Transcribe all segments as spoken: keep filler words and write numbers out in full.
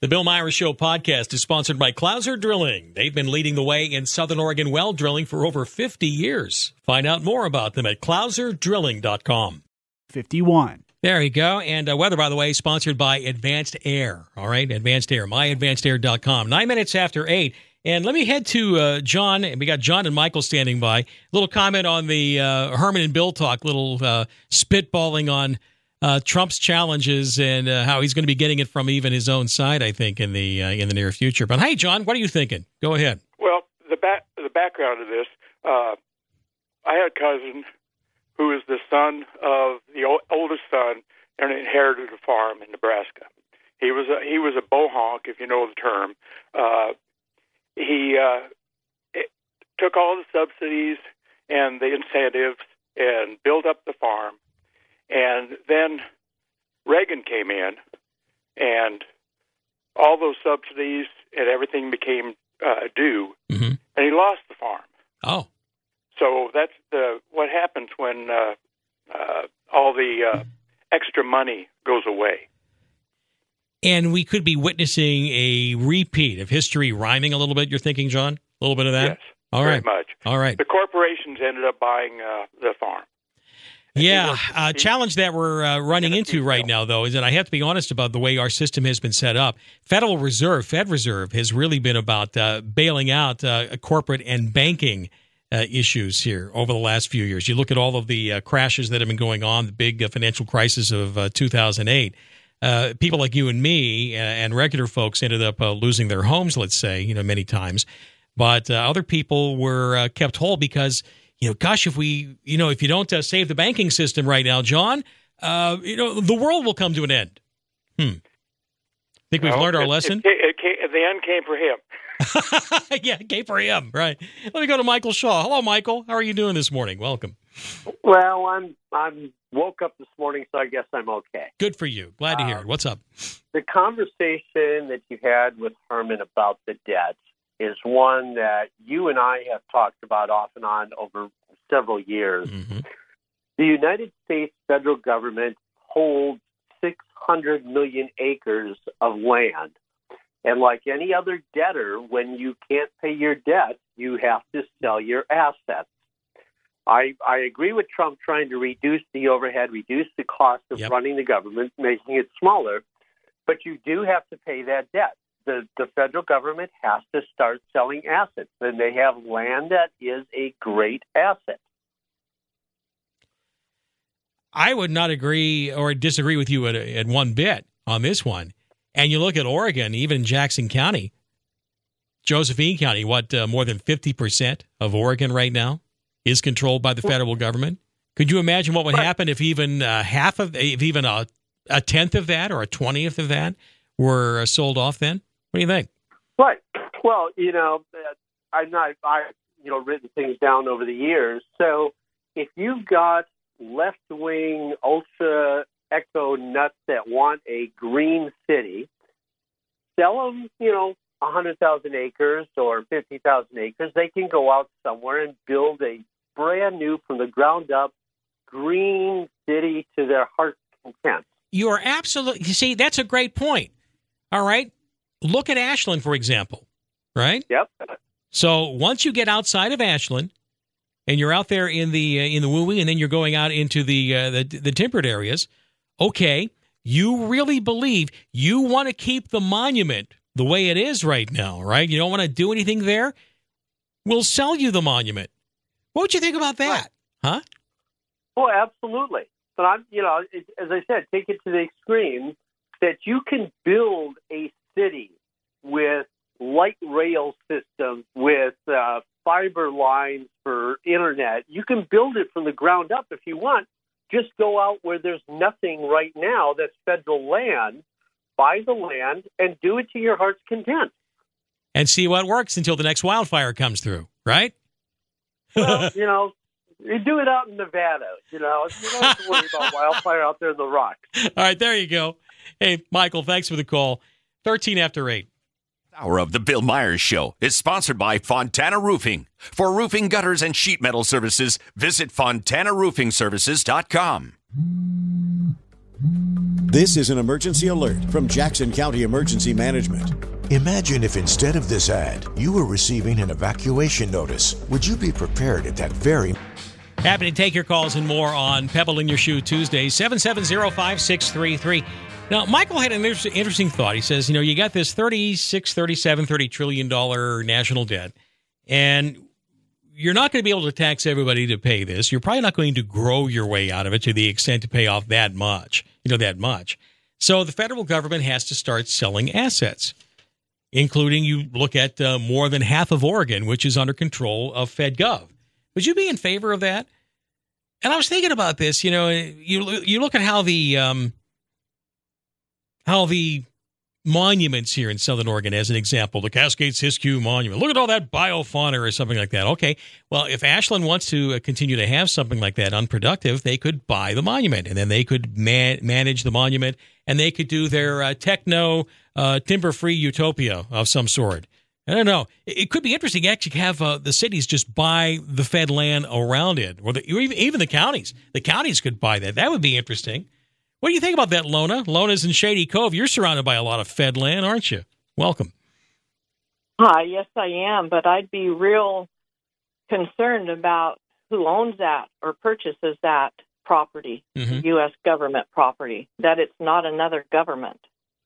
The Bill Myers Show podcast is sponsored by Clouser Drilling. They've been leading the way in Southern Oregon well drilling for over fifty years. Find out more about them at clouser drilling dot com. fifty-one. There you go. And uh, weather, by the way, sponsored by Advanced Air. All right, Advanced Air, my advanced air dot com. Nine minutes after eight. And let me head to uh, John. We got John and Michael standing by. A little comment on the uh, Herman and Bill talk, little uh, spitballing on Uh, Trump's challenges and uh, how he's going to be getting it from even his own side, I think, in the uh, in the near future. But hey, John, what are you thinking? Go ahead. Well, the back the background of this, uh, I had a cousin who is the son of the o- oldest son and inherited a farm in Nebraska. He was a, he was a bohonk, if you know the term. Uh, he uh, it, took all the subsidies and the incentives and built up the farm. And then Reagan came in, and all those subsidies and everything became uh, due, mm-hmm. and he lost the farm. Oh, so that's the what happens when uh, uh, all the uh, extra money goes away. And we could be witnessing a repeat of history rhyming a little bit. You're thinking, John, a little bit of that. Yes, all very right, much. All right. The corporations ended up buying uh, the farm. Yeah, a uh, challenge that we're uh, running into right now, though, is that I have to be honest about the way our system has been set up. Federal Reserve, Fed Reserve, has really been about uh, bailing out uh, corporate and banking uh, issues here over the last few years. You look at all of the uh, crashes that have been going on, the big uh, financial crisis of uh, two thousand eight. Uh, people like you and me and, and regular folks ended up uh, losing their homes, let's say, you know, many times. But uh, other people were uh, kept whole because, you know, gosh, if we, you know, if you don't uh, save the banking system right now, John, uh, you know, the world will come to an end. Hmm. Think we've well, learned our it, lesson? It, it came, the end came for him. Yeah, it came for him, right. Let me go to Michael Shaw. Hello, Michael. How are you doing this morning? Welcome. Well, I'm I'm woke up this morning, so I guess I'm okay. Good for you. Glad to hear it. What's up? The conversation that you had with Herman about the debt is one that you and I have talked about off and on over several years. Mm-hmm. The United States federal government holds six hundred million acres of land. And like any other debtor, when you can't pay your debt, you have to sell your assets. I, I agree with Trump trying to reduce the overhead, reduce the cost of Yep. running the government, making it smaller, but you do have to pay that debt. The, the federal government has to start selling assets, and they have land that is a great asset. I would not agree or disagree with you at, at one bit on this one. And you look at Oregon, even Jackson County, Josephine County, what, uh, more than fifty percent of Oregon right now is controlled by the federal government. Could you imagine what would happen if even uh, half of, if even a, a tenth of that or a twentieth of that were uh, sold off then? What do you think? Right. Well, you know, I've not, I, you know, written things down over the years. So if you've got left-wing, ultra-eco nuts that want a green city, sell them, you know, one hundred thousand acres or fifty thousand acres. They can go out somewhere and build a brand new, from the ground up, green city to their heart's content. You are absolutely, you see, that's a great point. All right. Look at Ashland, for example, right? Yep. So once you get outside of Ashland and you're out there in the uh, in the woo-wee, and then you're going out into the, uh, the the timbered areas, okay, you really believe you want to keep the monument the way it is right now, right? You don't want to do anything there? We'll sell you the monument. What would you think about that? Huh? Oh, absolutely. But I'm, you know, it, as I said, take it to the extreme that you can build a city with light rail systems, with uh, fiber lines for internet. You can build it from the ground up if you want. Just go out where there's nothing right now that's federal land, buy the land, and do it to your heart's content. And see what works until the next wildfire comes through, right? Well, you know, you do it out in Nevada. You know, you don't have to worry about wildfire out there in the rocks. All right, there you go. Hey, Michael, thanks for the call. thirteen after eight. Hour of the Bill Myers Show is sponsored by Fontana Roofing. For roofing, gutters, and sheet metal services, visit fontana roofing services dot com. This is an emergency alert from Jackson County Emergency Management. Imagine if instead of this ad, you were receiving an evacuation notice. Would you be prepared at that very... Happy to take your calls and more on Pebble in Your Shoe Tuesday, seven seven zero, five six three three. Now, Michael had an inter- interesting thought. He says, you know, you got this thirty-six, thirty-seven, thirty trillion dollars national debt, and you're not going to be able to tax everybody to pay this. You're probably not going to grow your way out of it to the extent to pay off that much, you know, that much. So the federal government has to start selling assets, including you look at uh, more than half of Oregon, which is under control of FedGov. Would you be in favor of that? And I was thinking about this, you know, you you look at how the um, how the monuments here in Southern Oregon, as an example, the Cascade-Siskiyou Monument. Look at all that biofauna or something like that. Okay, well, if Ashland wants to continue to have something like that unproductive, they could buy the monument, and then they could man- manage the monument, and they could do their uh, techno uh, timber-free utopia of some sort. I don't know. It could be interesting to actually have uh, the cities just buy the Fed land around it, or, the, or even, even the counties. The counties could buy that. That would be interesting. What do you think about that, Lona? Lona's in Shady Cove. You're surrounded by a lot of Fed land, aren't you? Welcome. Hi, yes, I am, but I'd be real concerned about who owns that or purchases that property, mm-hmm. U S government property, that it's not another government.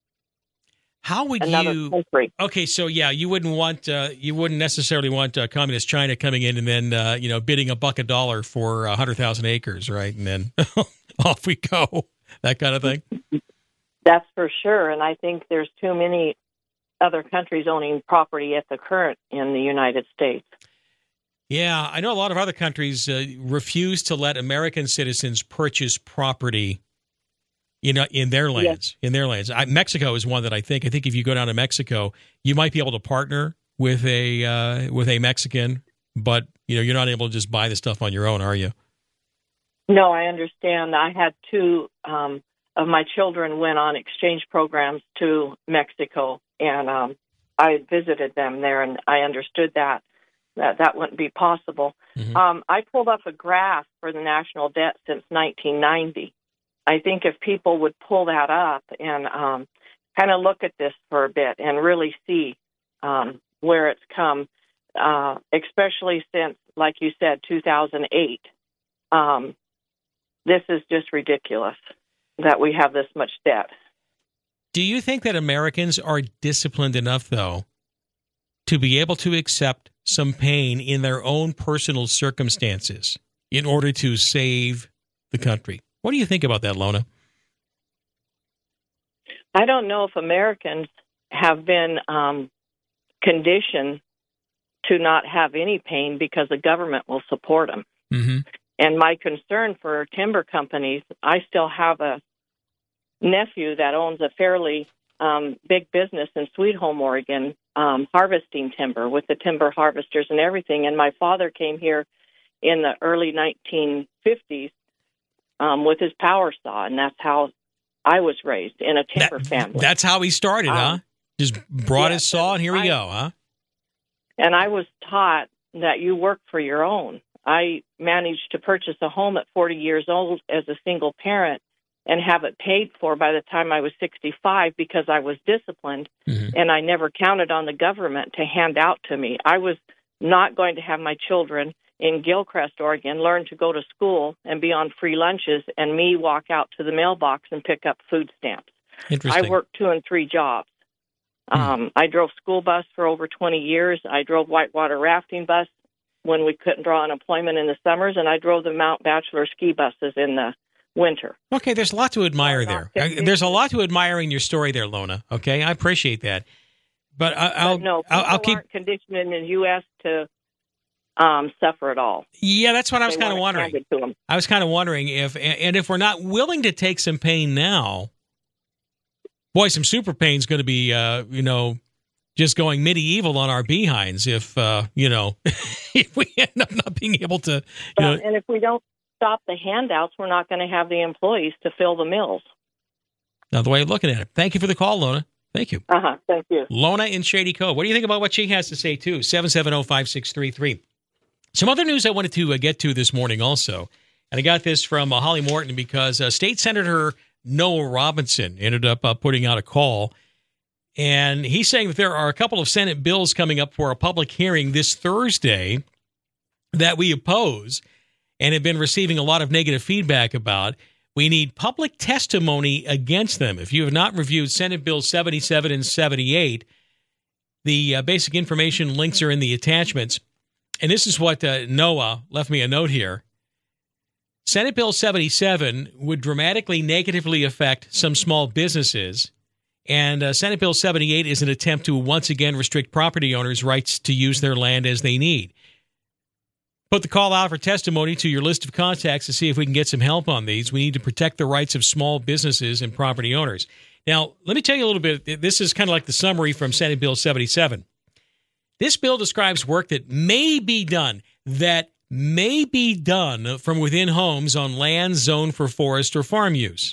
How would Another you? Country. Okay, so yeah, you wouldn't want uh, you wouldn't necessarily want uh, communist China coming in and then uh, you know bidding a buck a dollar for a hundred thousand acres, right? And then off we go, that kind of thing. That's for sure, and I think there's too many other countries owning property at the current in the United States. Yeah, I know a lot of other countries uh, refuse to let American citizens purchase property. You know, in their lands, yes. in their lands. I, Mexico is one that I think. I think if you go down to Mexico, you might be able to partner with a uh, with a Mexican, but you know, you're not able to just buy the stuff on your own, are you? No, I understand. I had two um, of my children went on exchange programs to Mexico, and um, I visited them there, and I understood that that that wouldn't be possible. Mm-hmm. Um, I pulled up a graph for the national debt since nineteen ninety. I think if people would pull that up and um, kind of look at this for a bit and really see um, where it's come, uh, especially since, like you said, two thousand eight, um, this is just ridiculous that we have this much debt. Do you think that Americans are disciplined enough, though, to be able to accept some pain in their own personal circumstances in order to save the country? What do you think about that, Lona? I don't know if Americans have been um, conditioned to not have any pain because the government will support them. Mm-hmm. And my concern for timber companies, I still have a nephew that owns a fairly um, big business in Sweet Home, Oregon, um, harvesting timber with the timber harvesters and everything. And my father came here in the early nineteen fifties. Um, with his power saw, and that's how I was raised, in a timber that, family. That's how he started, um, huh? Just brought yeah, his saw, and here we I, go, huh? And I was taught that you work for your own. I managed to purchase a home at forty years old as a single parent and have it paid for by the time I was sixty-five because I was disciplined, mm-hmm. and I never counted on the government to hand out to me. I was not going to have my children in Gilcrest, Oregon, learn to go to school and be on free lunches, and me walk out to the mailbox and pick up food stamps. Interesting. I worked two and three jobs. Hmm. Um, I drove school bus for over twenty years. I drove whitewater rafting bus when we couldn't draw unemployment in the summers, and I drove the Mount Bachelor ski buses in the winter. Okay, there's a lot to admire there. There's a lot to admire in your story there, Lona. Okay, I appreciate that. But I, I'll, but no, I'll, I'll keep aren't conditioned in the U S to Um, suffer at all. Yeah, that's what I was kind of wondering. I was kind of wondering if, and if we're not willing to take some pain now, boy, some super pain is going to be, uh, you know, just going medieval on our behinds if, uh, you know, if we end up not being able to. You well, know, and if we don't stop the handouts, we're not going to have the employees to fill the mills. Another way of looking at it. Thank you for the call, Lona. Thank you. Uh huh. Thank you. Lona in Shady Cove. What do you think about what she has to say, too? seven seven zero, five six three three. Some other news I wanted to uh, get to this morning also, and I got this from uh, Holly Morton because uh, State Senator Noah Robinson ended up uh, putting out a call. And he's saying that there are a couple of Senate bills coming up for a public hearing this Thursday that we oppose and have been receiving a lot of negative feedback about. We need public testimony against them. If you have not reviewed Senate Bill seventy-seven and seventy-eight, the uh, basic information links are in the attachments. And this is what uh, Noah left me a note here. Senate Bill seventy-seven would dramatically negatively affect some small businesses. And uh, Senate Bill seventy-eight is an attempt to once again restrict property owners' rights to use their land as they need. Put the call out for testimony to your list of contacts to see if we can get some help on these. We need to protect the rights of small businesses and property owners. Now, let me tell you a little bit. This is kind of like the summary from Senate Bill seventy-seven. This bill describes work that may be done, that may be done from within homes on land zoned for forest or farm use.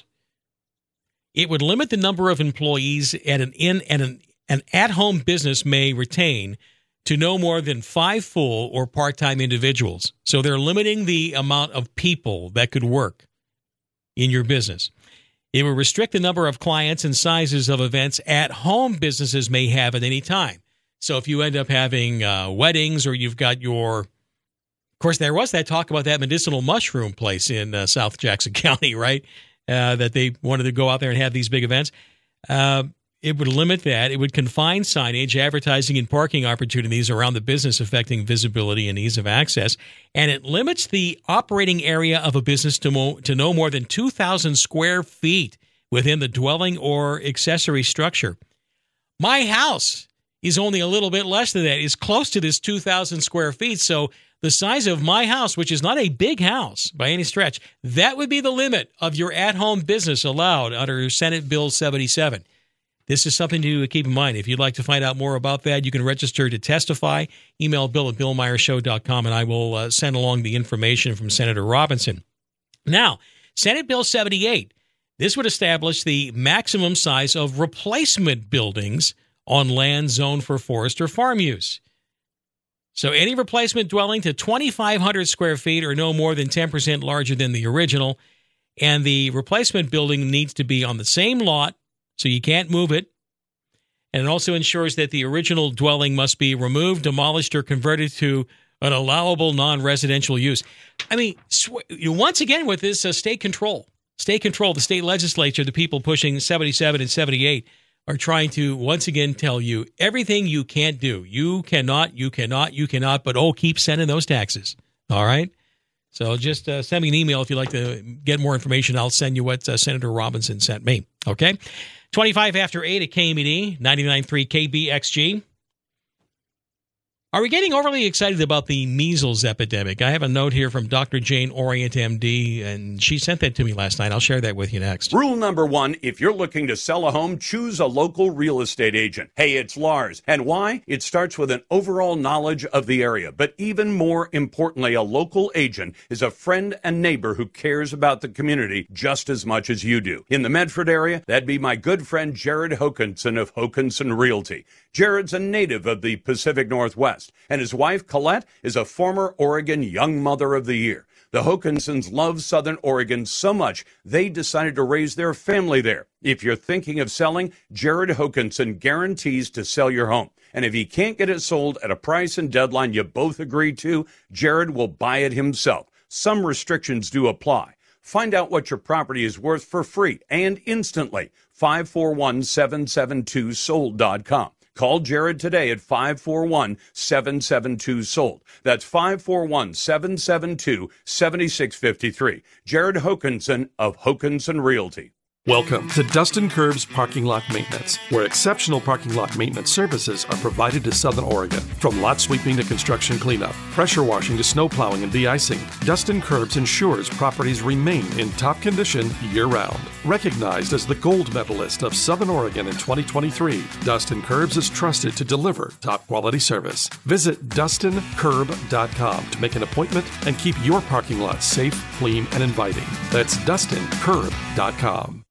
It would limit the number of employees at an in and an, an at-home business may retain to no more than five full or part-time individuals. So they're limiting the amount of people that could work in your business. It will restrict the number of clients and sizes of events at-home businesses may have at any time. So if you end up having uh, weddings, or you've got your, of course, there was that talk about that medicinal mushroom place in uh, South Jackson County, right? Uh, that they wanted to go out there and have these big events. Uh, it would limit that. It would confine signage, advertising, and parking opportunities around the business, affecting visibility and ease of access. And it limits the operating area of a business to, mo- to no more than two thousand square feet within the dwelling or accessory structure. My house is only a little bit less than that. It's close to this two thousand square feet. So the size of my house, which is not a big house by any stretch, that would be the limit of your at-home business allowed under Senate Bill seventy-seven. This is something to keep in mind. If you'd like to find out more about that, you can register to testify. Email Bill at bill meyer show dot com, and I will uh, send along the information from Senator Robinson. Now, Senate Bill seventy-eight. This would establish the maximum size of replacement buildings on land zoned for forest or farm use. So any replacement dwelling to twenty-five hundred square feet or no more than ten percent larger than the original, and the replacement building needs to be on the same lot, so you can't move it. And it also ensures that the original dwelling must be removed, demolished, or converted to an allowable non-residential use. I mean, sw- once again, with this uh, state control, state control, the state legislature, the people pushing seventy-seven and seventy-eight, are trying to once again tell you everything you can't do. You cannot, you cannot, you cannot, but oh, keep sending those taxes. All right? So just uh, send me an email if you'd like to get more information. I'll send you what uh, Senator Robinson sent me. Okay? twenty-five after eight at K M E D, ninety-nine point three K B X G. Are we getting overly excited about the measles epidemic? I have a note here from Doctor Jane Orient, M D, and she sent that to me last night. I'll share that with you next. Rule number one, if you're looking to sell a home, choose a local real estate agent. Hey, it's Lars. And why? It starts with an overall knowledge of the area. But even more importantly, a local agent is a friend and neighbor who cares about the community just as much as you do. In the Medford area, that'd be my good friend Jared Hokanson of Hokanson Realty. Jared's a native of the Pacific Northwest, and his wife, Colette, is a former Oregon Young Mother of the Year. The Hokansons love Southern Oregon so much, they decided to raise their family there. If you're thinking of selling, Jared Hokanson guarantees to sell your home. And if he can't get it sold at a price and deadline you both agree to, Jared will buy it himself. Some restrictions do apply. Find out what your property is worth for free and instantly. five four one, seven seven two, sold dot com. Call Jared today at five four one, seven seven two, sold. That's five four one, seven seven two, seven six five three. Jared Hokanson of Hokanson Realty. Welcome to Dustin Curbs Parking Lot Maintenance, where exceptional parking lot maintenance services are provided to Southern Oregon. From lot sweeping to construction cleanup, pressure washing to snow plowing and de-icing, Dustin Curbs ensures properties remain in top condition year-round. Recognized as the gold medalist of Southern Oregon in twenty twenty-three, Dustin Curbs is trusted to deliver top-quality service. Visit dustin curb dot com to make an appointment and keep your parking lot safe, clean, and inviting. That's dustin curb dot com.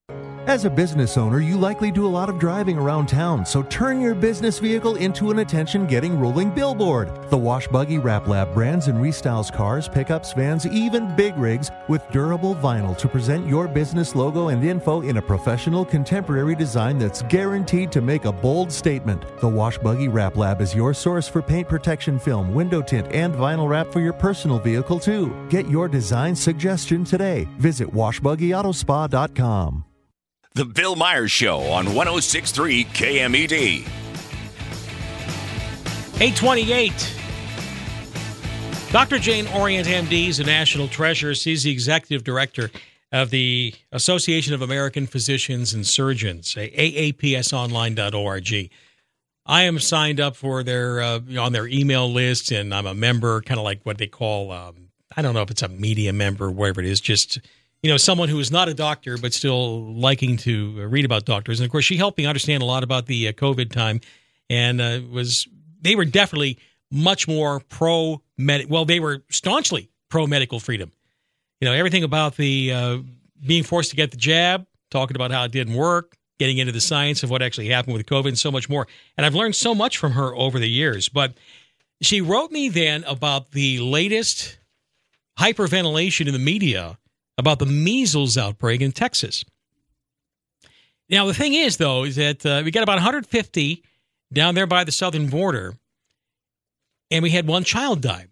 As a business owner, you likely do a lot of driving around town, so turn your business vehicle into an attention-getting rolling billboard. The Wash Buggy Wrap Lab brands and restyles cars, pickups, vans, even big rigs with durable vinyl to present your business logo and info in a professional, contemporary design that's guaranteed to make a bold statement. The Wash Buggy Wrap Lab is your source for paint protection film, window tint, and vinyl wrap for your personal vehicle, too. Get your design suggestion today. Visit wash buggy auto spa dot com. The Bill Myers Show on one oh six point three K M E D. eight twenty-eight. Doctor Jane Orient, M D, is a national treasure. She's the executive director of the Association of American Physicians and Surgeons, A A P S online dot org. I am signed up for their uh, on their email list, and I'm a member, kind of like what they call, um, I don't know if it's a media member, whatever it is, just, you know, someone who is not a doctor but still liking to read about doctors. And, of course, she helped me understand a lot about the uh, COVID time, and uh, was they were definitely much more pro-med. Well, they were staunchly pro-medical freedom. You know, everything about the uh, being forced to get the jab, talking about how it didn't work, getting into the science of what actually happened with COVID, and so much more. And I've learned so much from her over the years. But she wrote me then about the latest hyperventilation in the media about the measles outbreak in Texas. Now, the thing is, though, is that uh, we got about one hundred fifty down there by the southern border, and we had one child die.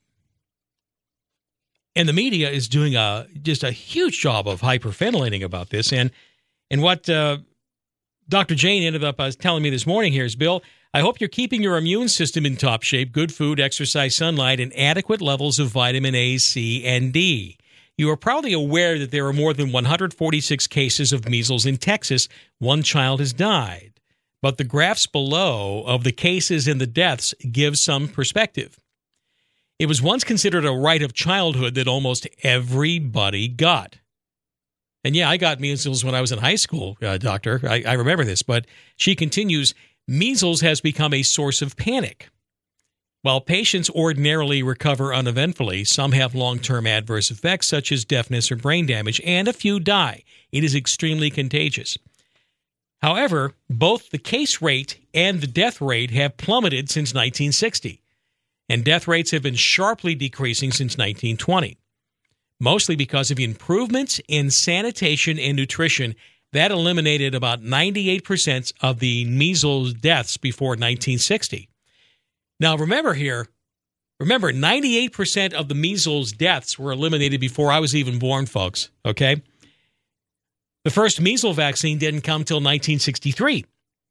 And the media is doing a just a huge job of hyperventilating about this. And and what uh, Doctor Jane ended up uh, telling me this morning here is, Bill, I hope you're keeping your immune system in top shape, good food, exercise, sunlight, and adequate levels of vitamin A, C, and D. You are probably aware that there are more than one hundred forty-six cases of measles in Texas. One child has died. But the graphs below of the cases and the deaths give some perspective. It was once considered a right of childhood that almost everybody got. And yeah, I got measles when I was in high school, uh, doctor. I, I remember this. But she continues, measles has become a source of panic. While patients ordinarily recover uneventfully, some have long-term adverse effects such as deafness or brain damage, and a few die. It is extremely contagious. However, both the case rate and the death rate have plummeted since nineteen sixty, and death rates have been sharply decreasing since nineteen twenty, mostly because of improvements in sanitation and nutrition that eliminated about ninety-eight percent of the measles deaths before nineteen sixty. Now, remember here, remember, ninety-eight percent of the measles deaths were eliminated before I was even born, folks, okay? The first measles vaccine didn't come till nineteen sixty-three.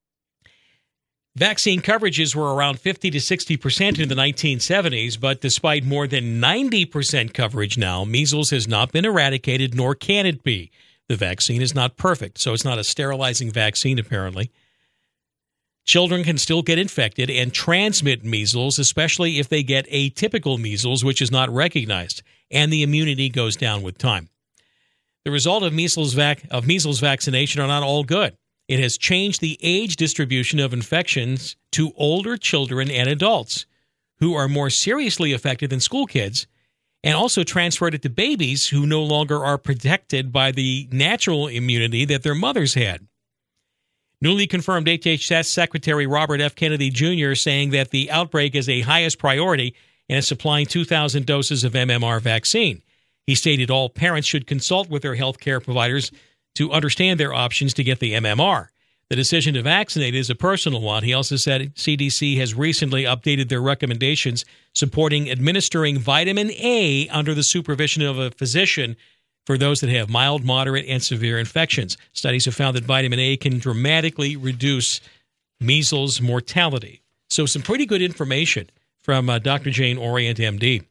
Vaccine coverages were around fifty to sixty percent in the nineteen seventies, but despite more than ninety percent coverage now, measles has not been eradicated, nor can it be. The vaccine is not perfect, so it's not a sterilizing vaccine, apparently. Children can still get infected and transmit measles, especially if they get atypical measles, which is not recognized, and the immunity goes down with time. The result of measles vac- of measles vaccination are not all good. It has changed the age distribution of infections to older children and adults, who are more seriously affected than school kids, and also transferred it to babies who no longer are protected by the natural immunity that their mothers had. Newly confirmed H H S Secretary Robert F. Kennedy Junior saying that the outbreak is a highest priority and is supplying two thousand doses of M M R vaccine. He stated all parents should consult with their health care providers to understand their options to get the M M R. The decision to vaccinate is a personal one. He also said C D C has recently updated their recommendations supporting administering vitamin A under the supervision of a physician for those that have mild, moderate, and severe infections. Studies have found that vitamin A can dramatically reduce measles mortality. So some pretty good information from uh, Doctor Jane Orient, M D.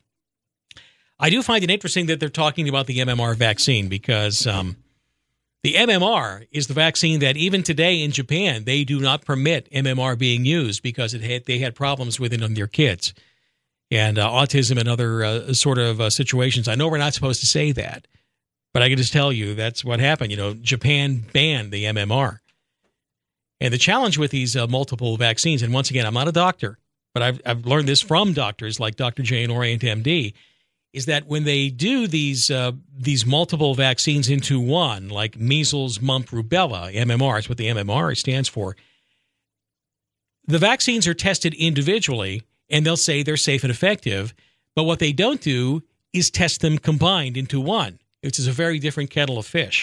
I do find it interesting that they're talking about the M M R vaccine because um, the M M R is the vaccine that even today in Japan, they do not permit M M R being used because it had, they had problems with it on their kids and uh, autism and other uh, sort of uh, situations. I know we're not supposed to say that, but I can just tell you that's what happened. You know, Japan banned the M M R. And the challenge with these uh, multiple vaccines, and once again, I'm not a doctor, but I've, I've learned this from doctors like Doctor Jane Orient, M D, is that when they do these uh, these multiple vaccines into one, like measles, mumps, rubella, M M R is what the M M R stands for, the vaccines are tested individually, and they'll say they're safe and effective. But what they don't do is test them combined into one, which is a very different kettle of fish.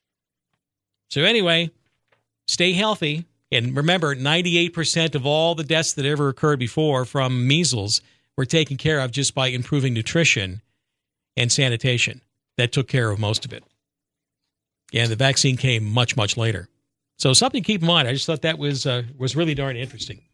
So anyway, stay healthy. And remember, ninety-eight percent of all the deaths that ever occurred before from measles were taken care of just by improving nutrition and sanitation. That took care of most of it. And the vaccine came much, much later. So something to keep in mind. I just thought that was uh, was really darn interesting.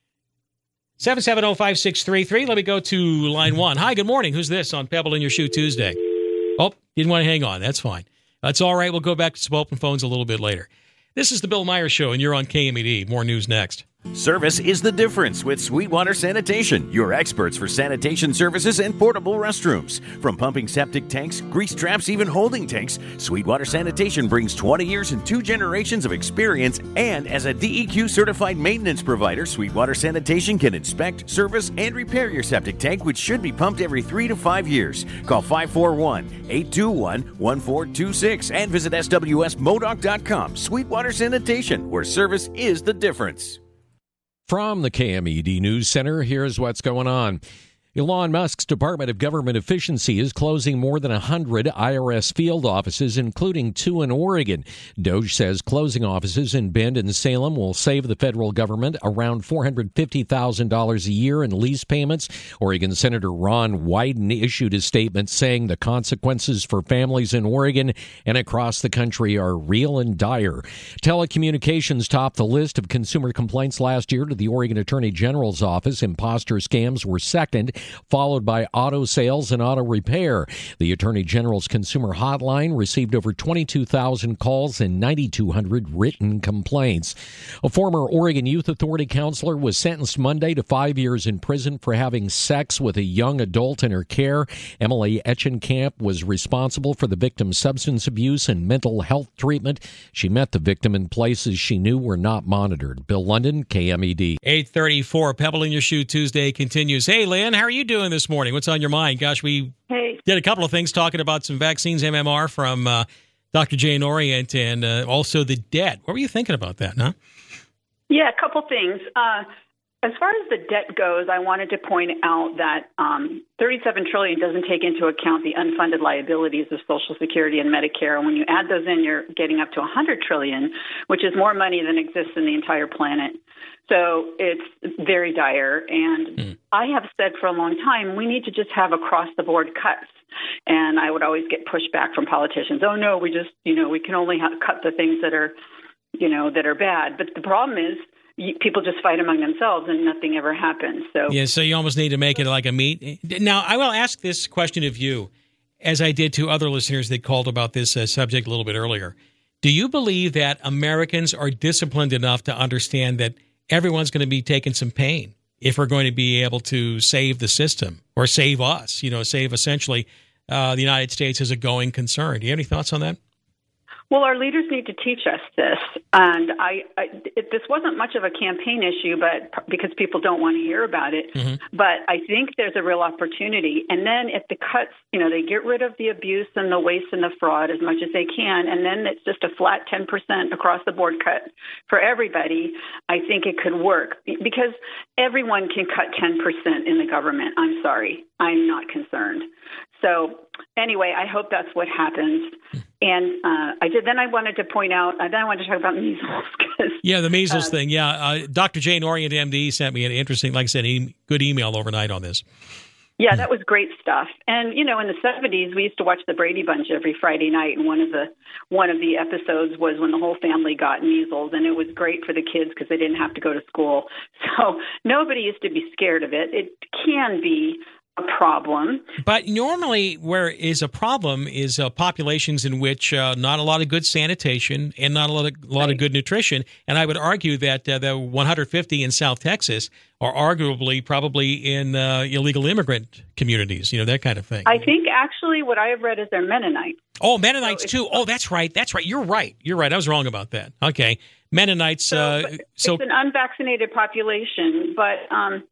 seven seven zero, five six three three. Let me go to line one. Hi, good morning. Who's this on Pebble in Your Shoe Tuesday? Oh, didn't want to hang on. That's fine. That's all right. We'll go back to some open phones a little bit later. This is the Bill Myers Show, and you're on K M E D. More news next. Service is the difference with Sweetwater Sanitation, your experts for sanitation services and portable restrooms. From pumping septic tanks, grease traps, even holding tanks, Sweetwater Sanitation brings twenty years and two generations of experience, and as a D E Q-certified maintenance provider, Sweetwater Sanitation can inspect, service, and repair your septic tank, which should be pumped every three to five years. Call five four one, eight two one, one four two six and visit S W S Modoc dot com. Sweetwater Sanitation, where service is the difference. From the K M E D News Center, here's what's going on. Elon Musk's Department of Government Efficiency is closing more than one hundred I R S field offices, including two in Oregon. Doge says closing offices in Bend and Salem will save the federal government around four hundred fifty thousand dollars a year in lease payments. Oregon Senator Ron Wyden issued a statement saying the consequences for families in Oregon and across the country are real and dire. Telecommunications topped the list of consumer complaints last year to the Oregon Attorney General's office. Imposter scams were second, followed by auto sales and auto repair. The Attorney General's consumer hotline received over twenty-two thousand calls and nine thousand two hundred written complaints. A former Oregon Youth Authority counselor was sentenced Monday to five years in prison for having sex with a young adult in her care. Emily Etchenkamp was responsible for the victim's substance abuse and mental health treatment. She met the victim in places she knew were not monitored. Bill London, K M E D. eight thirty-four, Pebble in Your Shoe Tuesday continues. Hey, Lynn, how are you doing this morning? What's on your mind? Gosh, we hey. did a couple of things talking about some vaccines, M M R from uh, Doctor Jane Orient, and uh, also the debt. What were you thinking about that, huh? Yeah, a couple things. Uh, as far as the debt goes, I wanted to point out that um, thirty-seven trillion dollars doesn't take into account the unfunded liabilities of Social Security and Medicare. And when you add those in, you're getting up to one hundred trillion dollars, which is more money than exists in the entire planet. So it's very dire. And mm. I have said for a long time, we need to just have across-the-board cuts. And I would always get pushback from politicians. Oh, no, we just, you know, we can only ha- cut the things that are, you know, that are bad. But the problem is you, people just fight among themselves and nothing ever happens. So yeah, so you almost need to make it like a meet. Now, I will ask this question of you, as I did to other listeners that called about this uh, subject a little bit earlier. Do you believe that Americans are disciplined enough to understand that everyone's going to be taking some pain if we're going to be able to save the system or save us, you know, save essentially uh, the United States as a going concern? Do you have any thoughts on that? Well, our leaders need to teach us this. And I, I it, this wasn't much of a campaign issue, but because people don't want to hear about it. Mm-hmm. But I think there's a real opportunity. And then if the cuts, you know, they get rid of the abuse and the waste and the fraud as much as they can, and then it's just a flat ten percent across the board cut for everybody, I think it could work. Because everyone can cut ten percent in the government. I'm sorry. I'm not concerned. So anyway, I hope that's what happens. And uh, I did. Then I wanted to point out. Uh, then I wanted to talk about measles. Yeah, the measles uh, thing. Yeah, uh, Doctor Jane Orient, M D, sent me an interesting, like I said, e- good email overnight on this. Yeah, that was great stuff. And you know, in the seventies, we used to watch the Brady Bunch every Friday night, and one of the one of the episodes was when the whole family got measles, and it was great for the kids because they didn't have to go to school. So nobody used to be scared of it. It can be a problem. But normally where is a problem is uh, populations in which uh, not a lot of good sanitation and not a lot of, lot right. of good nutrition. And I would argue that uh, the one hundred fifty in South Texas are arguably probably in uh, illegal immigrant communities, you know, that kind of thing. I think actually what I have read is they're Mennonites. Oh, Mennonites so too. Oh, that's right. That's right. You're right. You're right. I was wrong about that. Okay. Mennonites. So, uh, so it's an unvaccinated population, but um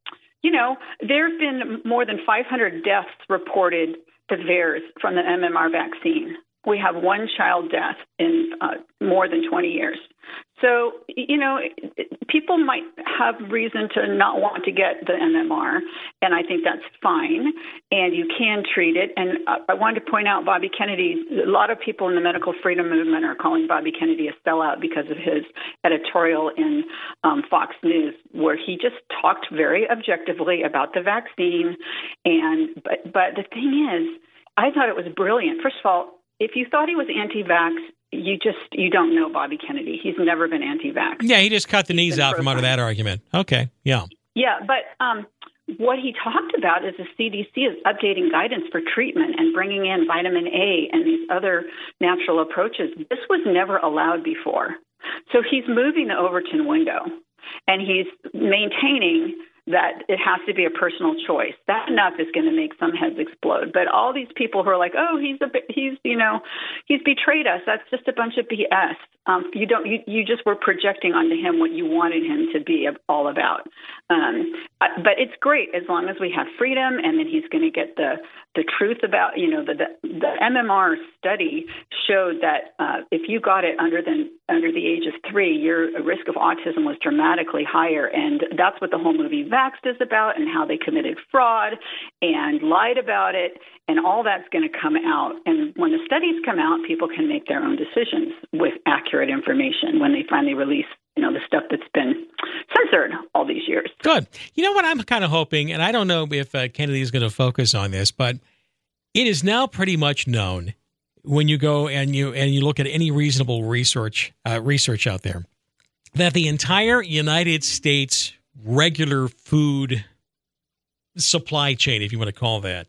you know, there have been more than five hundred deaths reported to V A E R S from the M M R vaccine. We have one child death in uh, more than twenty years. So, you know, people might have reason to not want to get the M M R, and I think that's fine, and you can treat it. And I wanted to point out Bobby Kennedy, a lot of people in the medical freedom movement are calling Bobby Kennedy a sellout because of his editorial in um, Fox News, where he just talked very objectively about the vaccine. And but, but the thing is, I thought it was brilliant. First of all, if you thought he was anti-vax, you just you don't know Bobby Kennedy. He's never been anti-vax. Yeah, he just cut the knees out from under that argument. Okay, yeah. Yeah, but um, what he talked about is the C D C is updating guidance for treatment and bringing in vitamin A and these other natural approaches. This was never allowed before. So he's moving the Overton window, and he's maintaining that it has to be a personal choice. That enough is going to make some heads explode. But all these people who are like, oh, he's a he's you know he's betrayed us. That's just a bunch of B S. Um, you don't you, you just were projecting onto him what you wanted him to be all about. Um, but it's great as long as we have freedom, and then he's going to get the the truth about you know the the, the M M R study showed that uh, if you got it under the under the age of three, your risk of autism was dramatically higher, and that's what the whole movie Vaxxed is about, and how they committed fraud and lied about it, and all that's going to come out. And when the studies come out, people can make their own decisions with accurate information when they finally release, you know, the stuff that's been censored all these years. Good. You know what I'm kind of hoping, and I don't know if uh, Kennedy is going to focus on this, but it is now pretty much known when you go and you and you look at any reasonable research uh, research out there that the entire United States regular food supply chain, if you want to call that,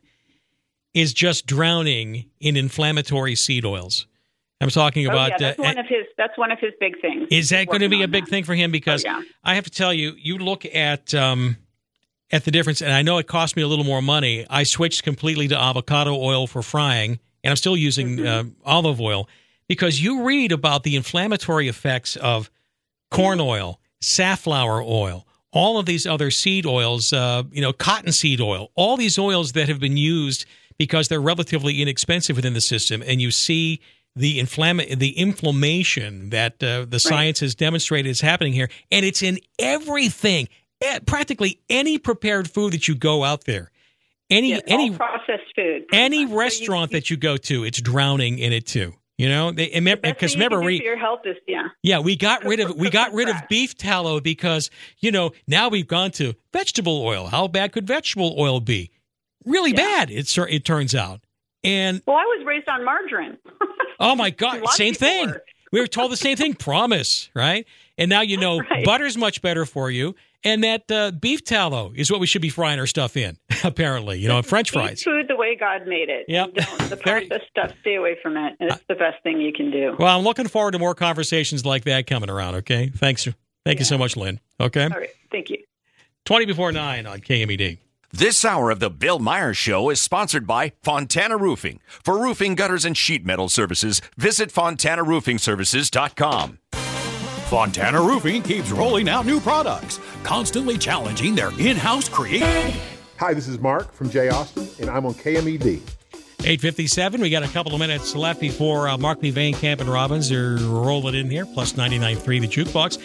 is just drowning in inflammatory seed oils. I'm talking about. Oh, yeah, that's uh, one of his. That's one of his big things. Is that going to be a big that. thing for him? Because oh, yeah. I have to tell you, you look at um, at the difference, and I know it cost me a little more money. I switched completely to avocado oil for frying, and I'm still using mm-hmm. uh, olive oil because you read about the inflammatory effects of corn oil, safflower oil, all of these other seed oils, uh, you know, cottonseed oil, all these oils that have been used because they're relatively inexpensive within the system, and you see the inflama- the inflammation that uh, the science right. has demonstrated is happening here, and it's in everything, practically any prepared food that you go out there, any yes, any all processed food, any so restaurant you, you, that you go to, it's drowning in it too. You know, because remember, we your health is yeah, yeah, we got rid of we got rid of beef tallow because you know now we've gone to vegetable oil. How bad could vegetable oil be? Really yeah. bad. It it turns out. And well, I was raised on margarine. Oh my God, same thing. Were. We were told the same thing. Promise, right? And now you know right. butter's much better for you, and that uh, beef tallow is what we should be frying our stuff in. Apparently, you know, French fries. Eat food the way God made it. Yep. Don't, the processed stuff, stay away from it. It's the best thing you can do. Well, I'm looking forward to more conversations like that coming around. Okay, thanks. Thank yeah. you so much, Lynn. Okay. All right. Thank you. Twenty before nine on K M E D. This hour of the Bill Myers Show is sponsored by Fontana Roofing. For roofing, gutters, and sheet metal services, visit fontana roofing services dot com. Fontana Roofing keeps rolling out new products, constantly challenging their in-house creativity. Hi, this is Mark from J. Austin, and I'm on K M E D. eight fifty-seven. We got a couple of minutes left before uh, Markley, Van Camp, and Robbins are rolling in here, plus ninety-nine point three the jukebox.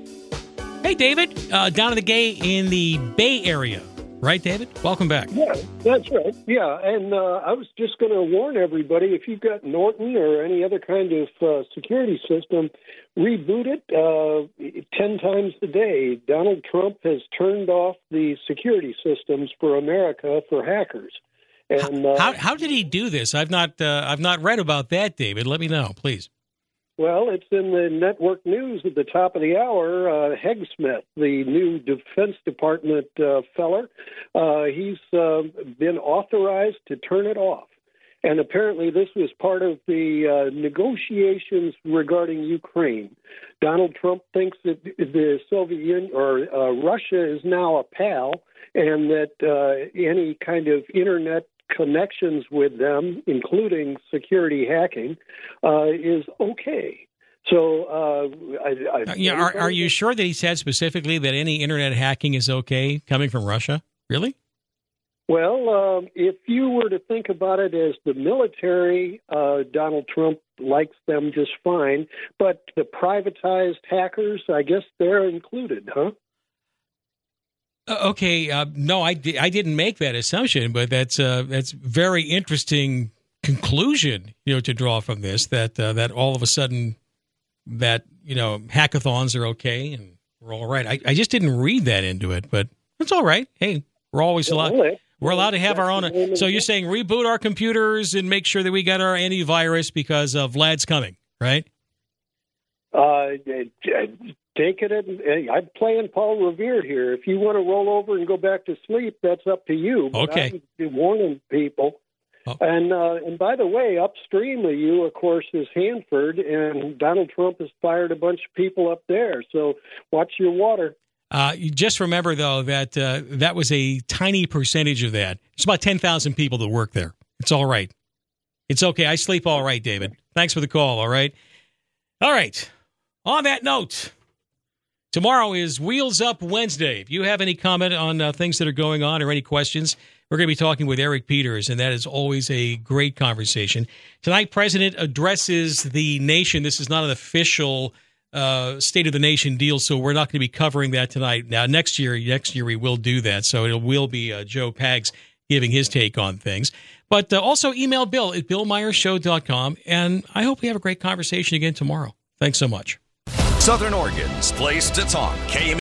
Hey, David, uh, down in the gay in the Bay Area. Right, David? Welcome back. Yeah, that's right. Yeah, and uh, I was just going to warn everybody, if you've got Norton or any other kind of uh, security system, reboot it uh, ten times a day. Donald Trump has turned off the security systems for America for hackers. And uh, how, how did he do this? I've not uh, I've not read about that, David. Let me know, please. Well, it's in the network news at the top of the hour. Uh, Hegsmith, the new Defense Department uh, feller, uh, he's uh, been authorized to turn it off. And apparently this was part of the uh, negotiations regarding Ukraine. Donald Trump thinks that the Soviet Union or uh, Russia is now a pal, and that uh, any kind of Internet connections with them, including security hacking, uh, is okay. So, uh, I, I, yeah, are, are you sure that he said specifically that any Internet hacking is okay coming from Russia? Really? Well, um, if you were to think about it as the military, uh, Donald Trump likes them just fine. But the privatized hackers, I guess they're included, huh? Uh, okay, uh, no, I, di- I didn't make that assumption, but that's uh, that's very interesting conclusion, you know, to draw from this, that uh, that all of a sudden that, you know, hackathons are okay and we're all right. I, I just didn't read that into it, but it's all right. Hey, we're always allowed. We're allowed to have our own. So you're saying reboot our computers and make sure that we got our antivirus because of Vlad's coming, right? Uh, take it. In, I'm playing Paul Revere here. If you want to roll over and go back to sleep, that's up to you. But okay. I'm warning people. Oh. And uh, and by the way, upstream of you, of course, is Hanford, and Donald Trump has fired a bunch of people up there. So watch your water. Uh, you just remember, though, that uh, that was a tiny percentage of that. It's about ten thousand people that work there. It's all right. It's okay. I sleep all right, David. Thanks for the call, all right? All right. On that note, tomorrow is Wheels Up Wednesday. If you have any comment on uh, things that are going on or any questions, we're going to be talking with Eric Peters, and that is always a great conversation. Tonight, President addresses the nation. This is not an official uh, State of the Nation deal, so we're not going to be covering that tonight. Now, next year, next year we will do that, so it will be uh, Joe Pags giving his take on things. But uh, also email Bill at bill myers show dot com, and I hope we have a great conversation again tomorrow. Thanks so much. Southern Oregon's place to talk. K M